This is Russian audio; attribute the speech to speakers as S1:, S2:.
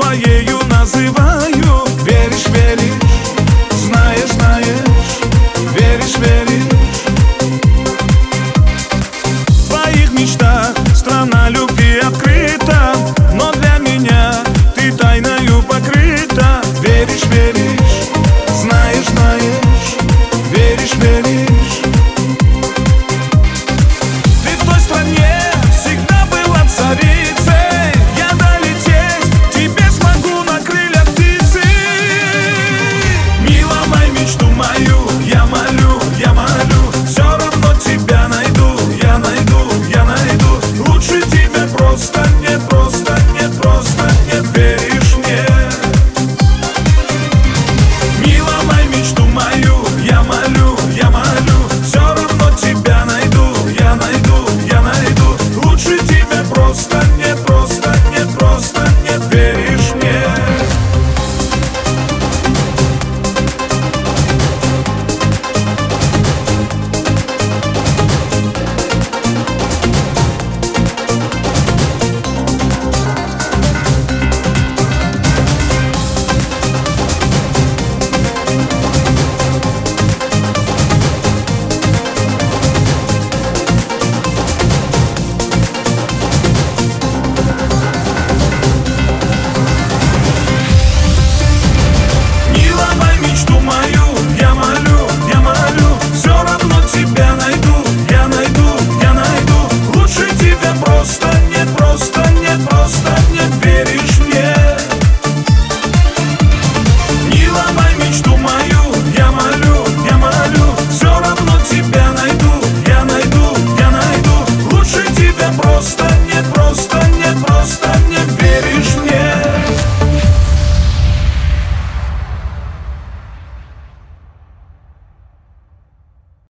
S1: своею называю. Веришь, веришь, знаешь, знаешь, веришь, веришь. В твоих мечтах страна любви открыта, но для меня ты тайною покрыта. Веришь, веришь, знаешь, знаешь, веришь, веришь. Ты в той стране всегда была царицей. Я долететь тебе смогу на крыльях птицы. Милая, мечту мою я молю, я молю. Все равно тебя найду, я найду, я найду. Лучше тебя просто нет, просто нет, просто нет. Веришь мне? Милая, мечту мою я молю, я молю. Все равно тебя найду, я найду, я найду. Лучше тебя просто нет, просто нет, просто нет. Веришь мне? Просто нет, просто нет, просто нет. Веришь мне? Не ломай мечту мою, я молю, я молю. Все равно тебя найду, я найду, я найду. Лучше тебя просто